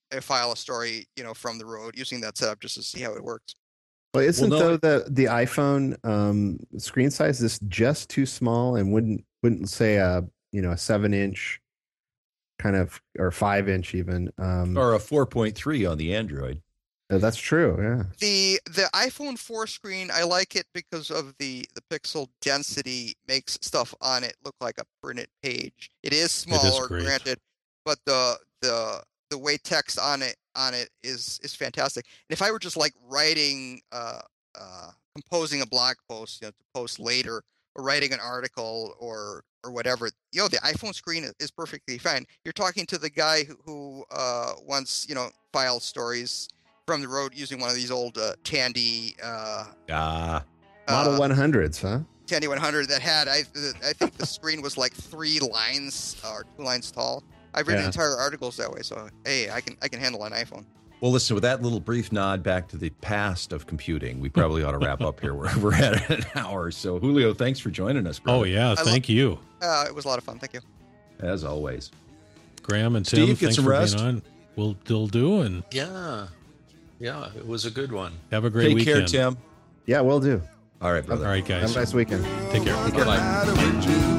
file a story, from the road using that setup just to see how it works. Well, isn't though the iPhone screen size is just too small, and wouldn't say a 7-inch kind of, or 5-inch even, or a 4.3 on the Android. That's true. Yeah. The iPhone 4 screen, I like it because of the pixel density makes stuff on it look like a printed page. It is smaller, granted, but the way text on it is fantastic. And if I were just like writing, composing a blog post, to post later, or writing an article or whatever, the iPhone screen is perfectly fine. You're talking to the guy who once filed stories from the road using one of these old Tandy Model 100s, huh? Tandy 100 that had I think the screen was like 3 lines or 2 lines tall. I've written entire articles that way, so hey, I can handle an iPhone. Well, listen, with that little brief nod back to the past of computing, we probably ought to wrap up here. We're at an hour. So, Julio, thanks for joining us, brother. Oh, yeah. Thank you. It was a lot of fun. Thank you. As always. Graham and Tim, Steve, thanks get some for rest. being on. We'll do, and Yeah, it was a good one. have a great Take weekend. care, Tim. Yeah, we'll do. All right, brother. All right, guys. Have a nice weekend. Take care. Bye-bye.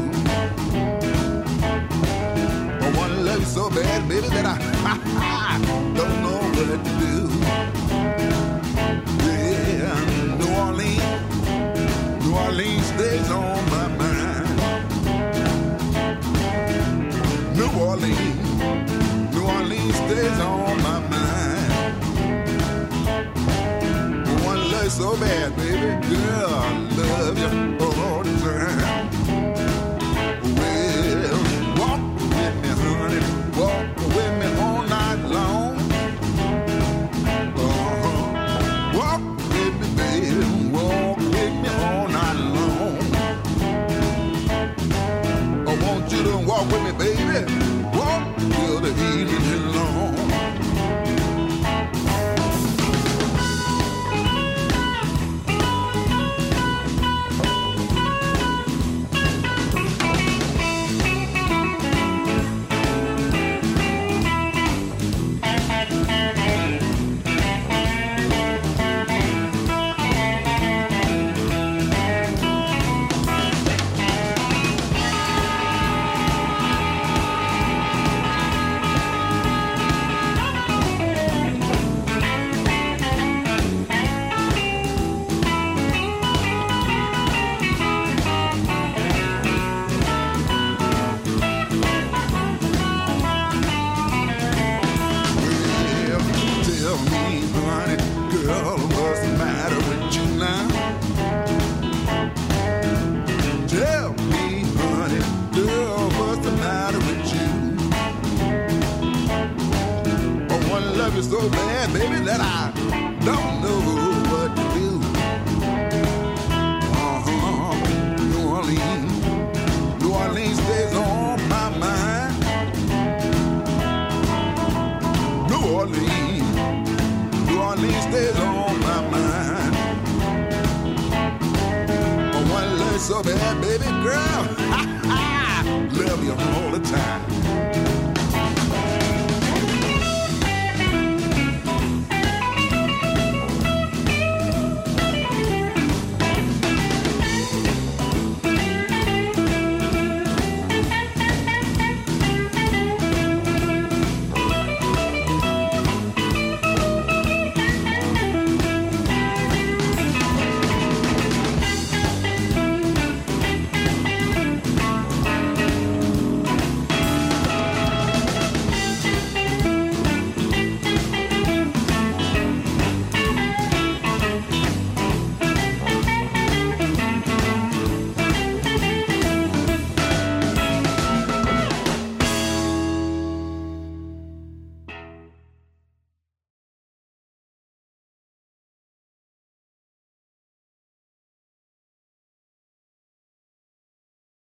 One love you so bad, baby, that I don't know what to do. Yeah, New Orleans stays on my mind. New Orleans stays on my mind. One love you so bad, baby, girl, I love you all the time. Walk with me all night long. Walk with me, baby. Walk with me all night long. I want you to walk with me, baby. Walk till the evening is long. So bad, baby, that I don't know what to do. New Orleans stays on my mind. New Orleans stays on my mind. One love so bad, baby girl, love you all the time.